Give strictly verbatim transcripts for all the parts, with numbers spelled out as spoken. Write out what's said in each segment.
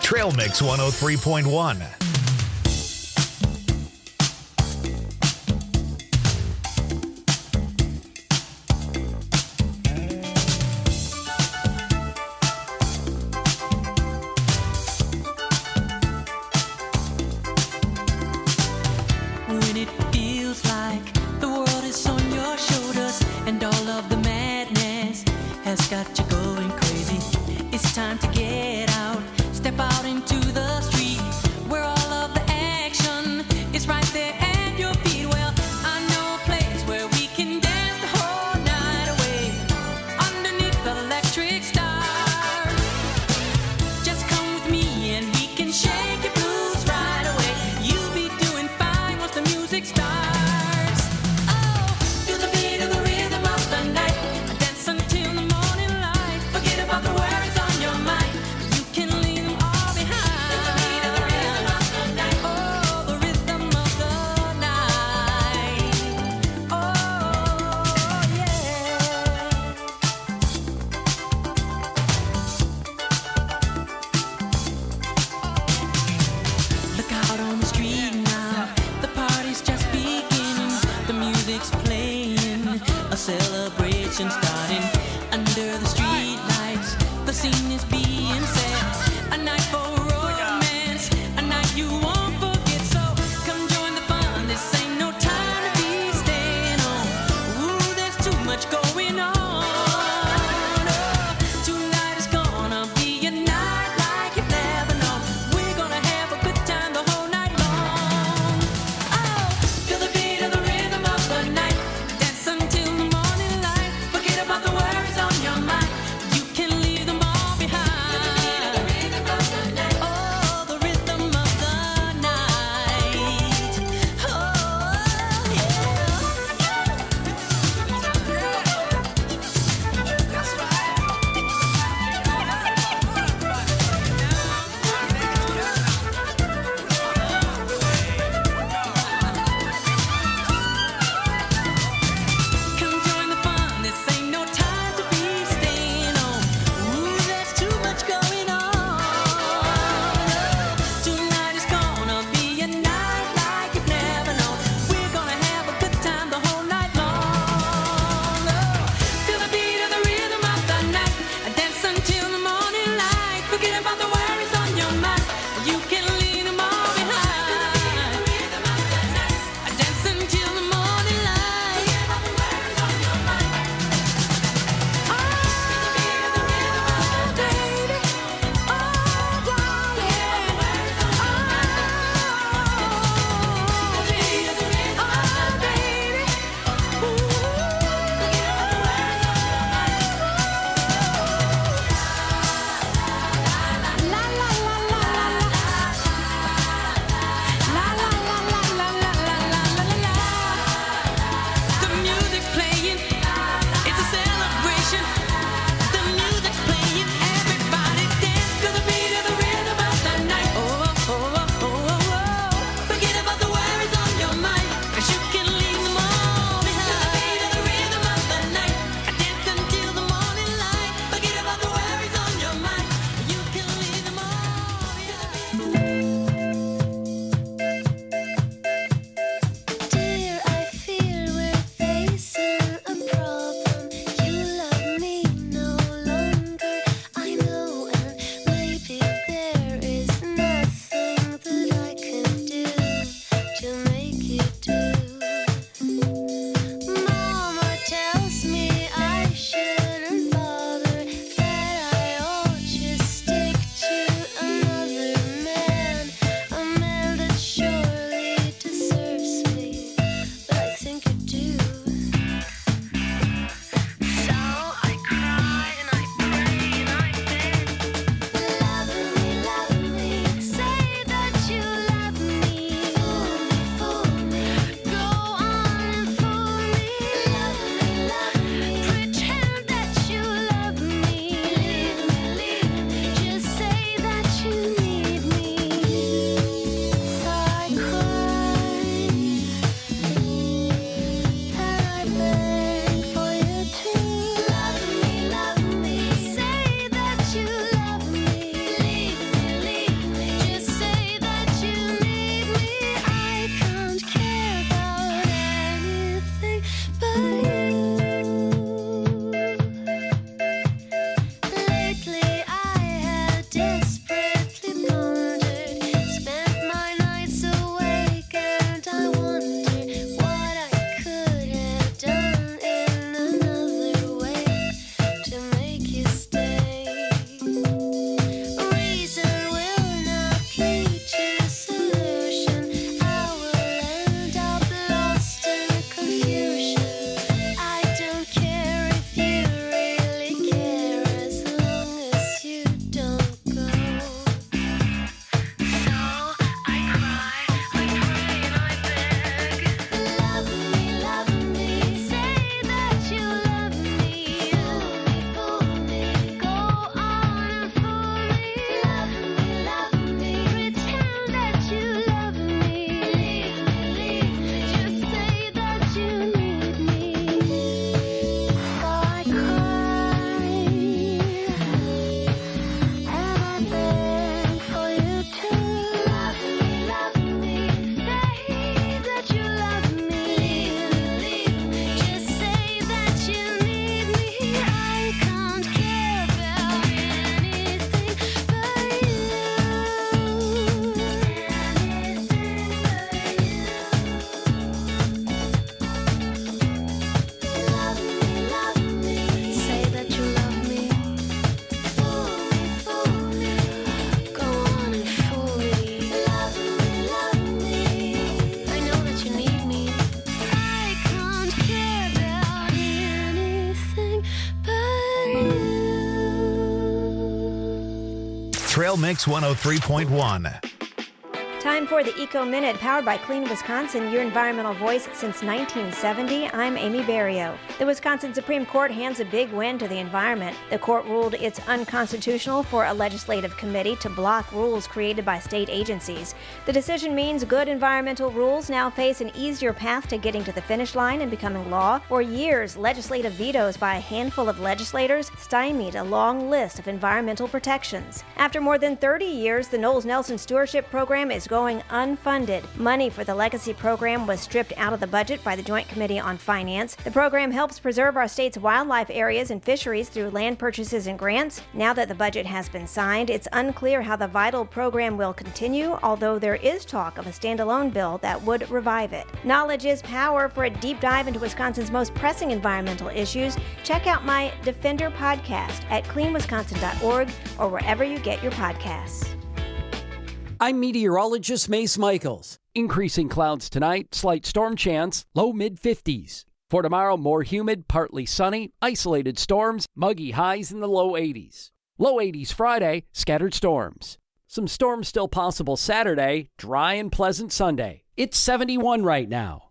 Trail Mix one oh three point one. When it feels like the world is on your shoulders and all of the madness has got you going crazy, it's time to get out, step out into the street where all of the action is right there at your feet. Well, I know a place where we can dance the whole night away underneath the electric stars. Just come with me and we can shake your blues right away. You'll be doing fine once the music starts. Oh, feel the beat of the rhythm of the night. Dance until the morning light. Forget about the worries on your mind. You can leave them all behind. Feel the beat of the rhythm of the night. Oh, the rhythm of the night. Oh, yeah. Look out on the street now, the party's just beginning. The music's playing, a celebration starting. Under the street lights, the scene is being set. A night for romance, a night you won't forget. So come join the fun, this ain't no time to be staying home. Ooh, there's too much going on. Oh, tonight is gonna be a night like you've never known. We're gonna have a good time the whole night long. Oh, feel the beat of the rhythm of the night. Dance until the morning light. Forget about the worries on your mind. You can leave them all behind. Trail Mix one oh three point one. Time for the Eco Minute, powered by Clean Wisconsin, your environmental voice since nineteen seventy. I'm Amy Barrio. The Wisconsin Supreme Court hands a big win to the environment. The court ruled it's unconstitutional for a legislative committee to block rules created by state agencies. The decision means good environmental rules now face an easier path to getting to the finish line and becoming law. For years, legislative vetoes by a handful of legislators stymied a long list of environmental protections. After more than thirty years, the Knowles Nelson Stewardship Program is going unfunded. Money for the legacy program was stripped out of the budget by the Joint Committee on Finance. The program helps preserve our state's wildlife areas and fisheries through land purchases and grants. Now that the budget has been signed, it's unclear how the vital program will continue, although there is talk of a standalone bill that would revive it. Knowledge is power. For a deep dive into Wisconsin's most pressing environmental issues, check out my Defender podcast at clean wisconsin dot org or wherever you get your podcasts. I'm meteorologist Mace Michaels. Increasing clouds tonight, slight storm chance, low mid fifties. For tomorrow, more humid, partly sunny, isolated storms, muggy highs in the low eighties. Low eighties Friday, scattered storms. Some storms still possible Saturday, dry and pleasant Sunday. It's seventy-one right now.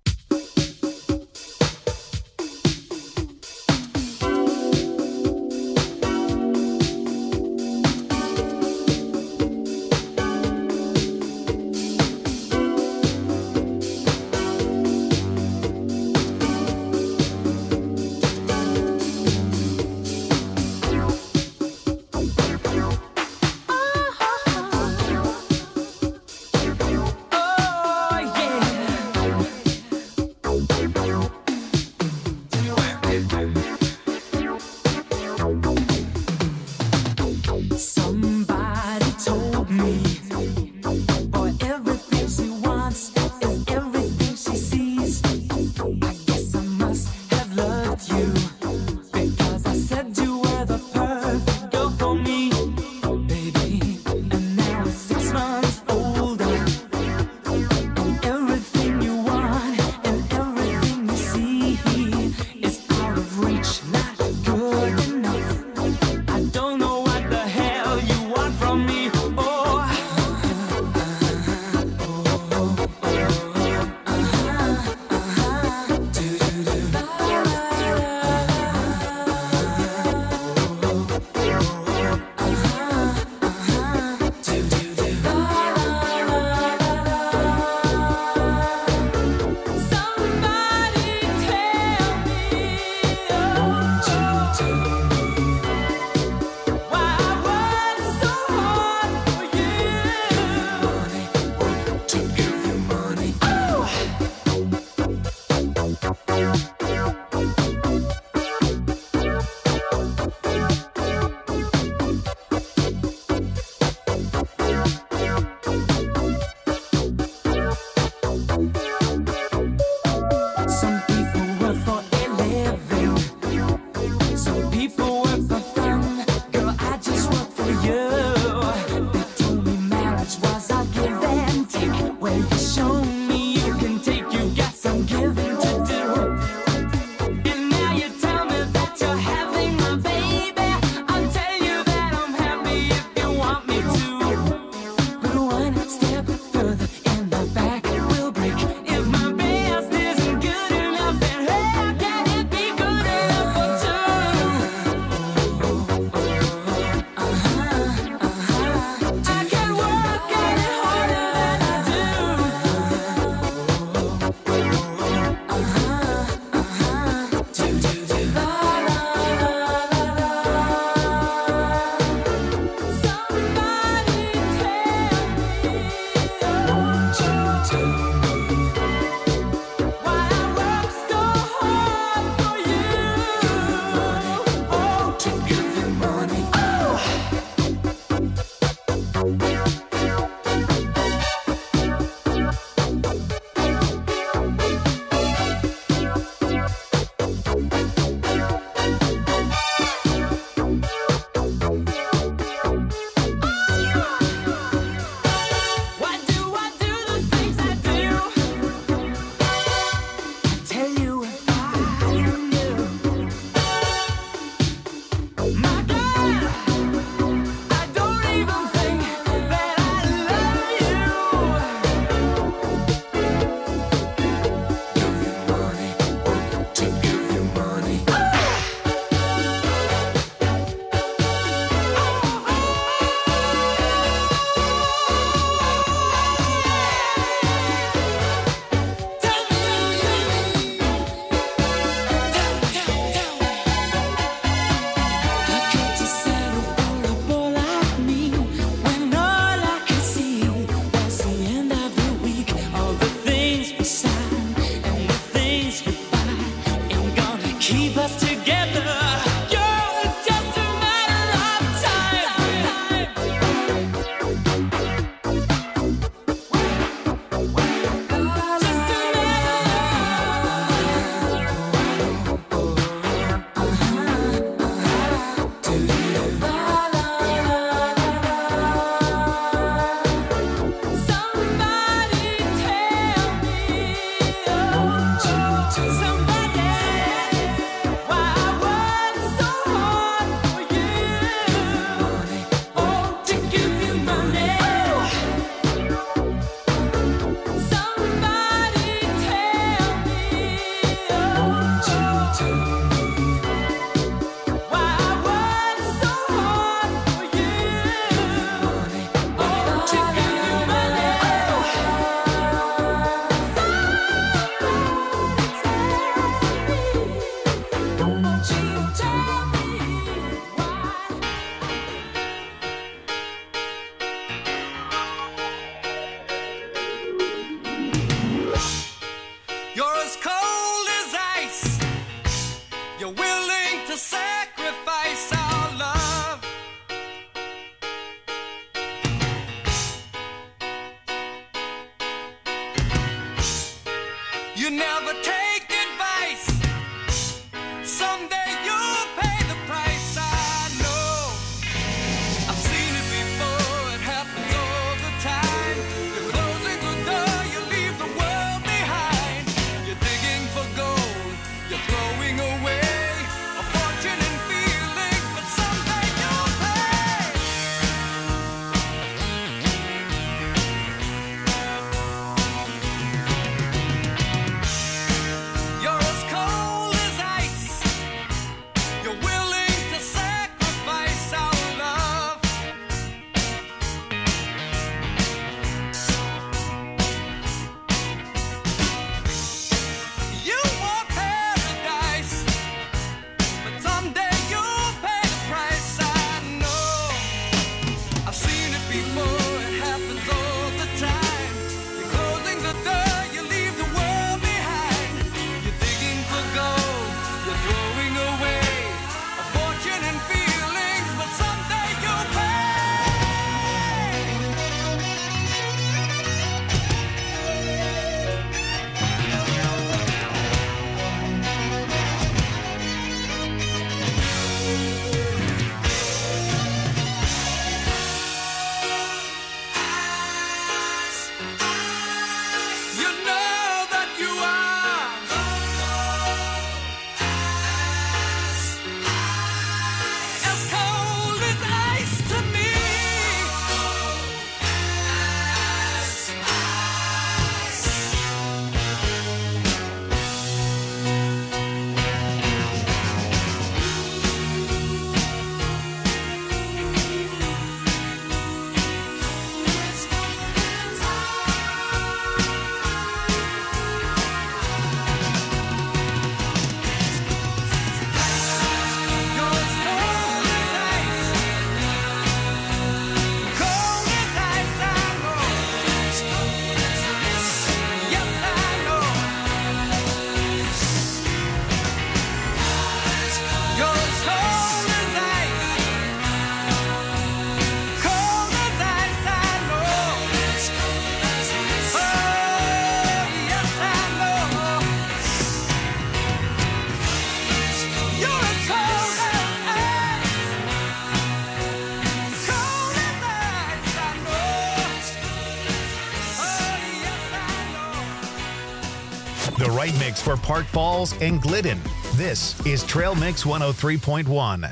right mix for Park Falls and Glidden. This is Trail Mix one oh three point one.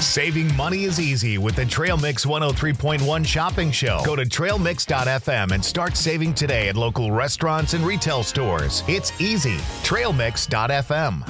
Saving money is easy with the Trail Mix one oh three point one shopping show. Go to trail mix dot f m and start saving today at local restaurants and retail stores. It's easy. trail mix dot f m.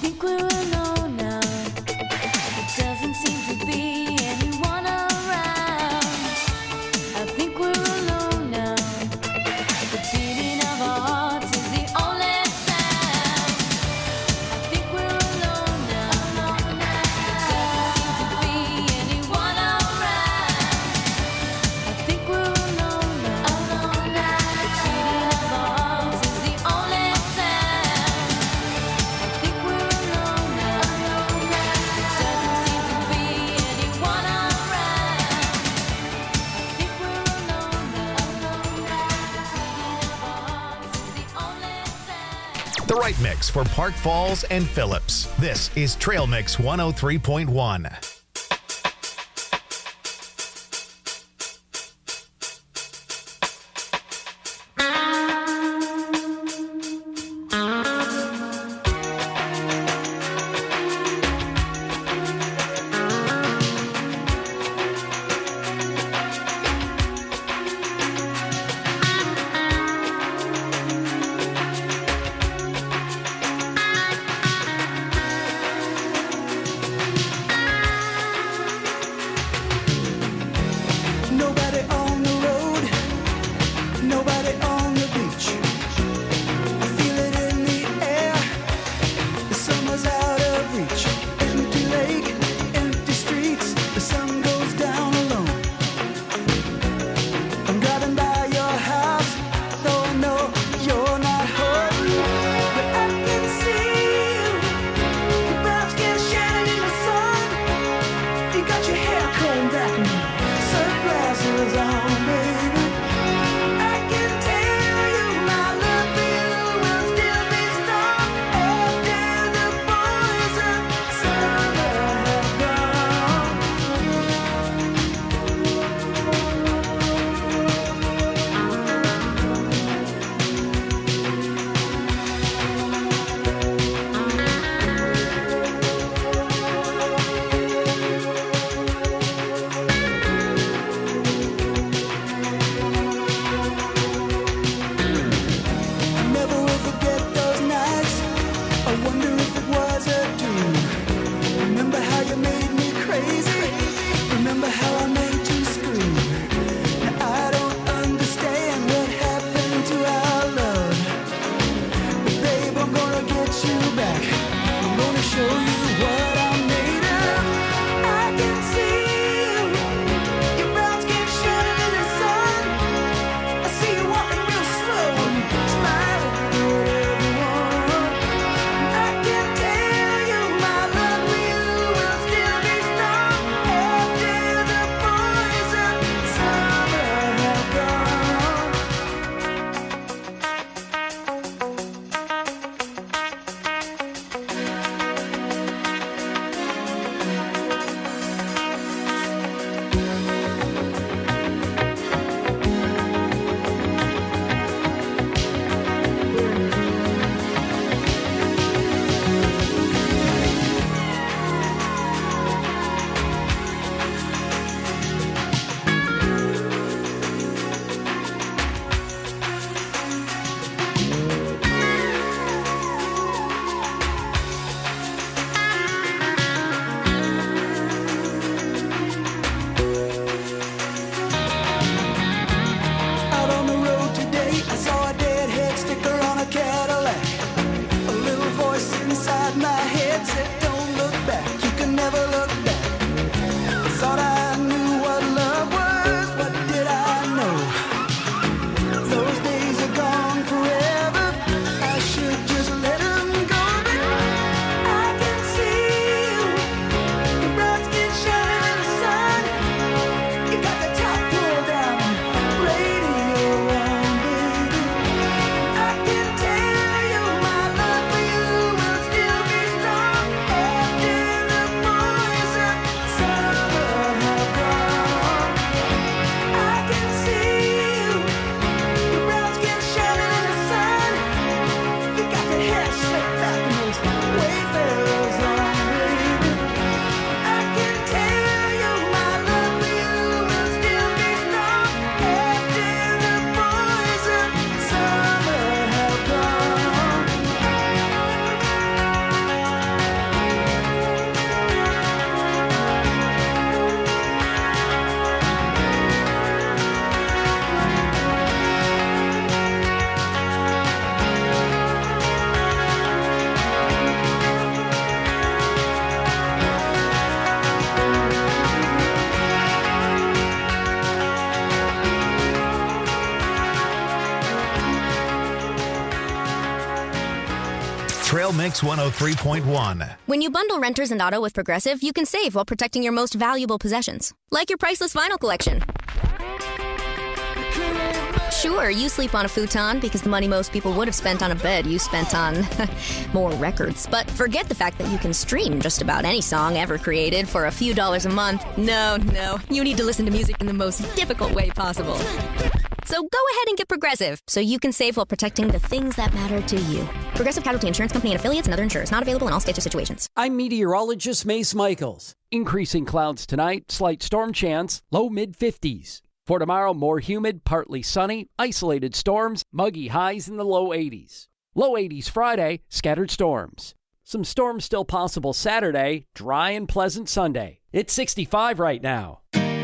The right mix for Park Falls and Phillips. This is Trail Mix one oh three point one. I Trail Mix one oh three point one. When you bundle renters and auto with Progressive, you can save while protecting your most valuable possessions, like your priceless vinyl collection. Sure, you sleep on a futon because the money most people would have spent on a bed you spent on more records. But forget the fact that you can stream just about any song ever created for a few dollars a month. No, no, you need to listen to music in the most difficult way possible. So go ahead and get Progressive so you can save while protecting the things that matter to you. Progressive Casualty Insurance Company and affiliates and other insurers. Not available in all states or situations. I'm meteorologist Mace Michaels. Increasing clouds tonight, slight storm chance, low mid fifties. For tomorrow, more humid, partly sunny, isolated storms, muggy highs in the low eighties. Low eighties Friday, scattered storms. Some storms still possible Saturday, dry and pleasant Sunday. It's sixty-five right now.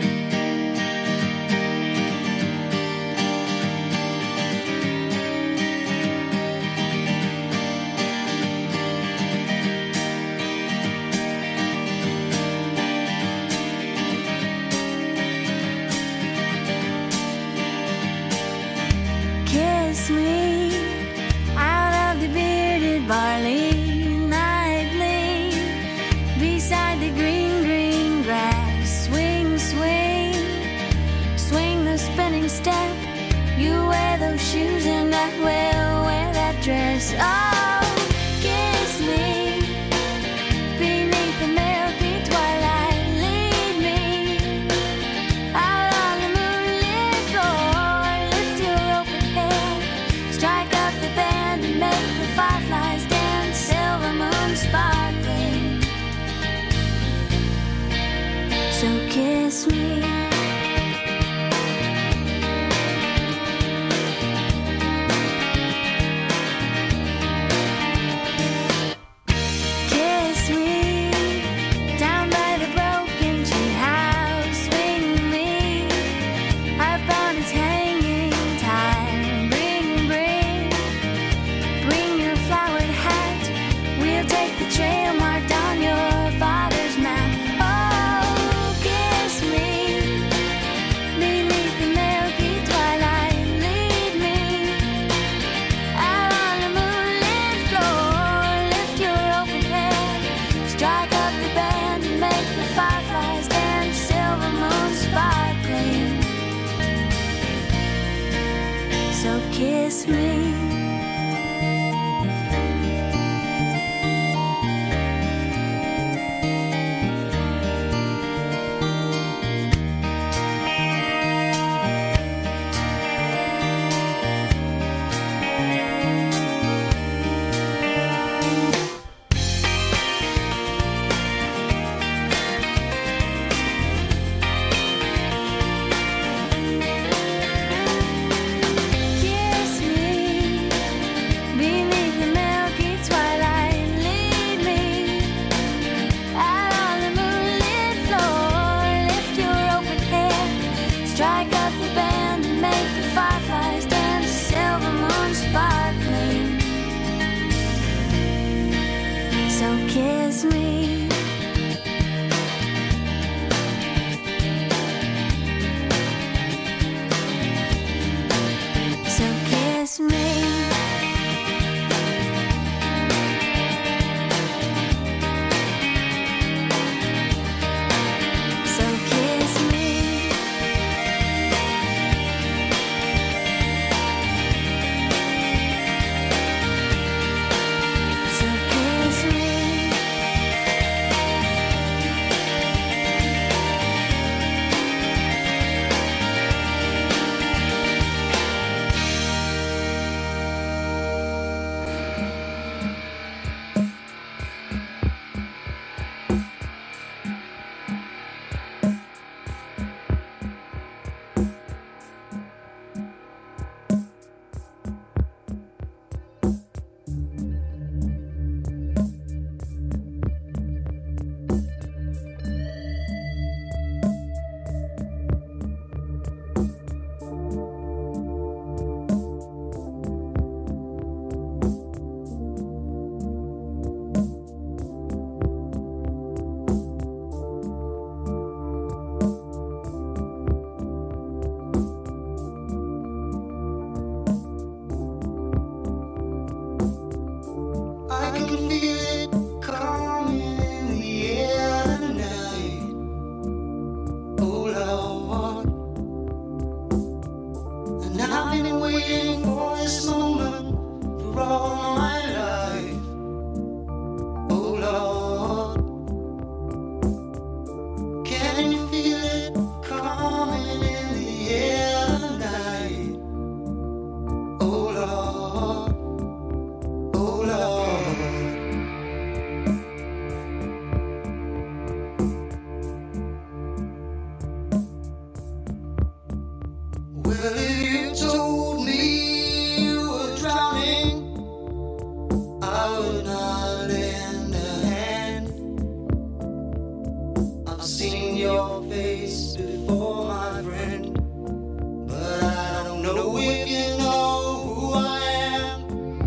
Kiss me out of the bearded barley nightly, beside the green, green grass. Swing, swing, swing the spinning step. You wear those shoes and I will wear that dress. Oh, kiss me beneath the milky twilight. Lead me out on the moonlit floor. Lift your open head, strike up the band and make the fireflies dance. Silver moon sparkling, so kiss me. Kiss me down by the broken tree house. Swing me up on its hanging time. Bring, bring, bring your flowered hat. We'll take the trail marked on your father's map. Oh, kiss me beneath the milky twilight. Lead me out on the moonlit floor. Lift your open head, strike up the band and make the fireflies dance. Silver moon sparkling, so kiss me. Kiss me beneath the milky twilight. Lead me out on the moonlit floor. Lift your open head, strike up the band and make the fireflies dance. Silver moon sparkling, so kiss me. So kiss me. So kiss me. So kiss me. I can feel it coming in the air tonight. Oh Lord, and I've been waiting for this moment for all my life. Oh Lord, can you feel it coming in the air tonight? Oh Lord, oh Lord. Well, if you told me you were drowning, I would not lend a hand. I've seen your face before, my friend, but I don't know if you know who I am.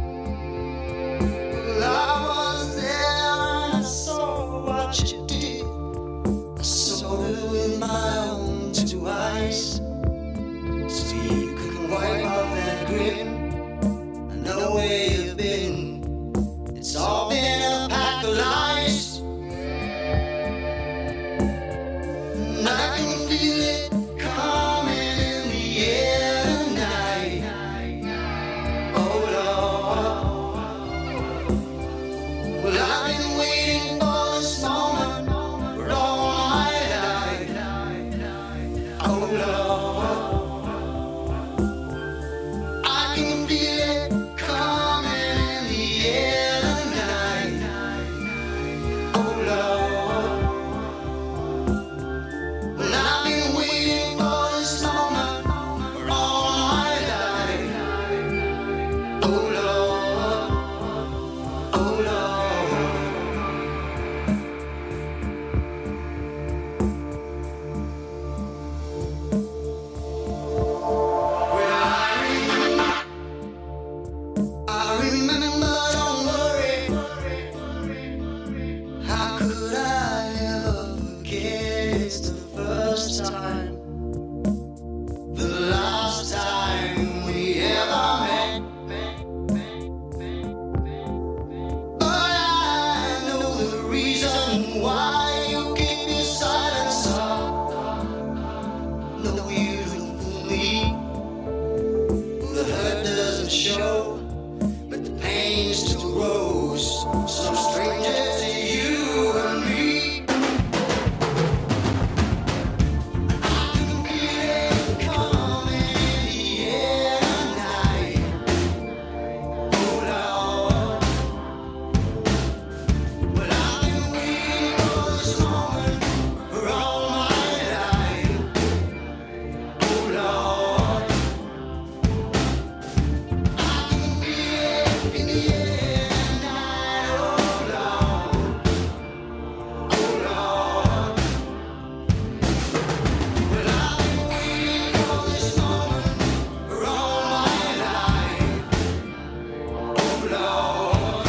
Well, I was there and I saw what you did. I saw it with my own two eyes. So you couldn't wipe off that grin. I know where you've been. It's all been a pack of lies. And I can feel it coming in the air tonight. Oh Lord, well I've been waiting for this moment for all my life. Oh Lord, I can feel it coming in the air tonight. Oh Lord, well I've been waiting for this moment for all my life. Oh Lord, oh Lord. Well, I remember, I remember, don't worry. How could I ever forget? It's the first time, the last time we ever met. But I know the reason why you keep your silence up. No, you don't fool me. The hurt doesn't show, but the pain still grows. Some stranger to you and me. I can feel it coming in the air tonight. Oh Lord, well I've been waiting for this moment for all my life. Oh Lord, I can feel it in the air tonight. Oh Lord, oh Lord, well I've been waiting for this moment for all my life. Oh Lord,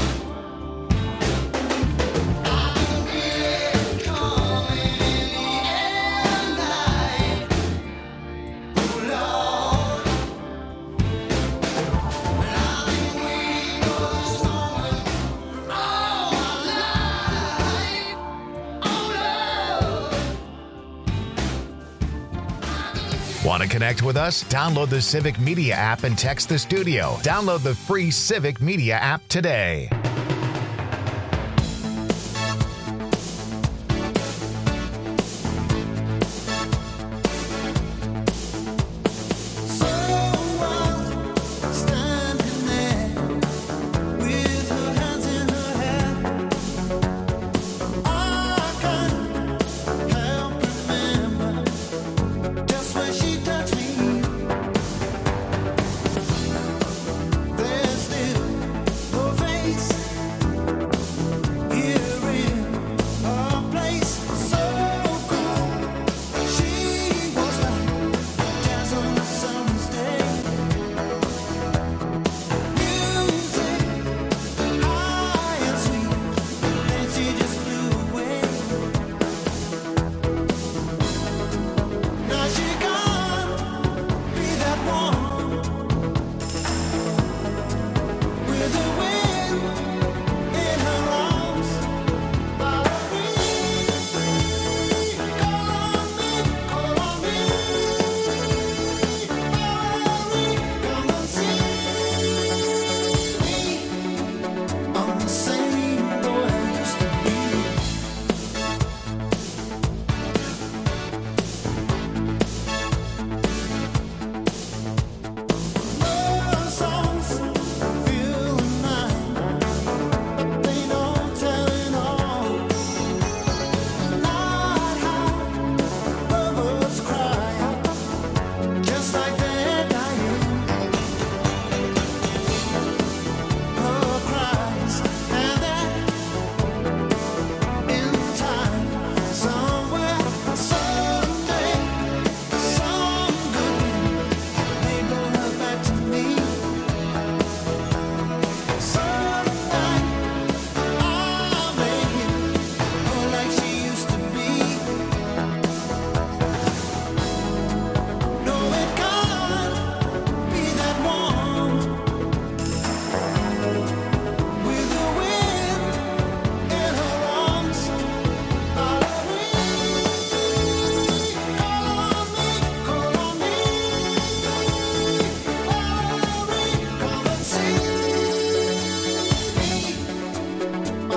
I can feel it coming in the air tonight. Oh Lord, well I've been waiting for this moment for all my life. Oh Lord. Want to connect with us? Download the Civic Media app and text the studio. Download the free Civic Media app today. Standing there with her hands in her hair, I can't help remember just when she touched me. There's still her face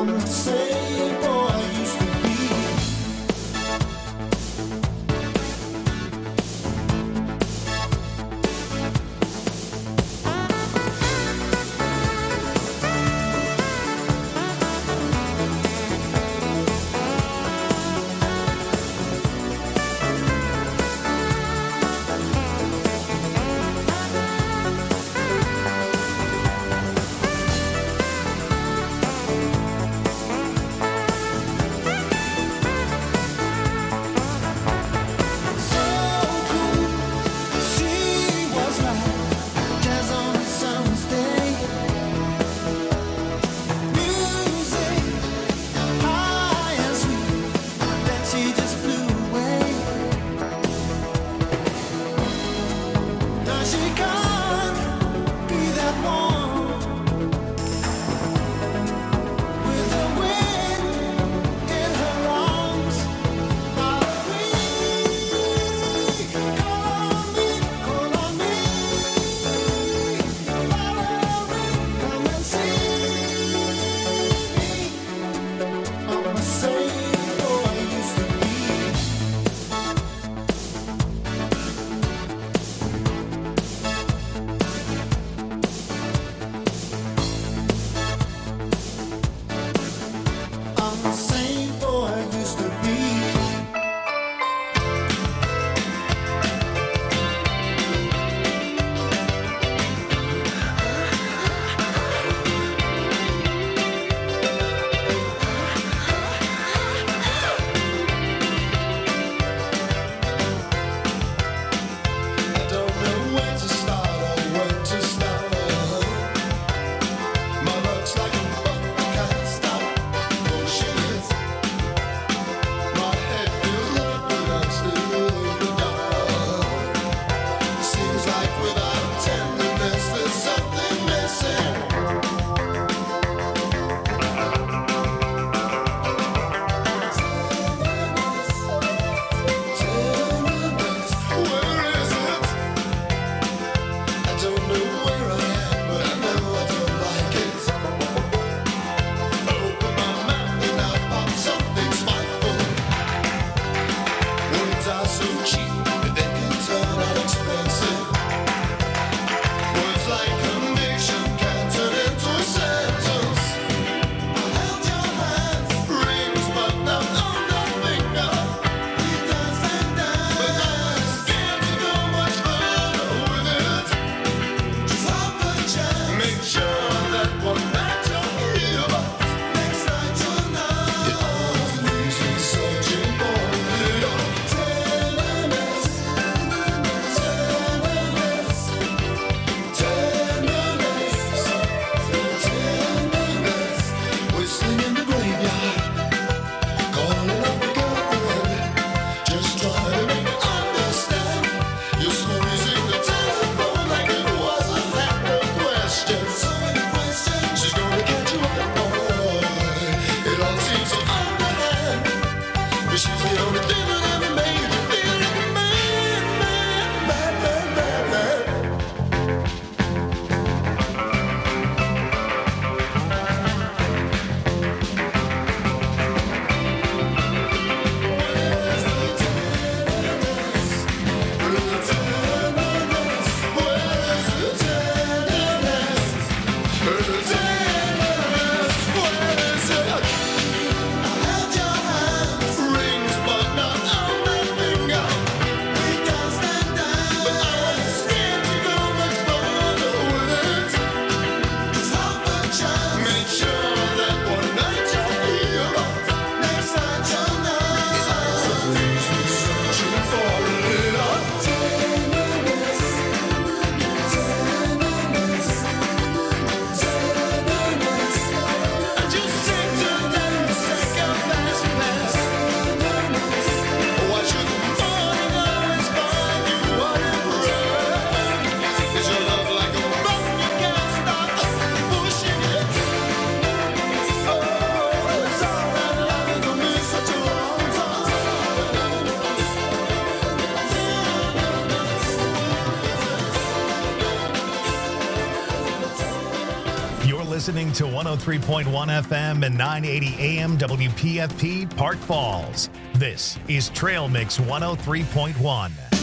I'm the same boy I used to be. one oh three point one F M and nine eighty A M W P F P, Park Falls. This is Trail Mix one oh three point one.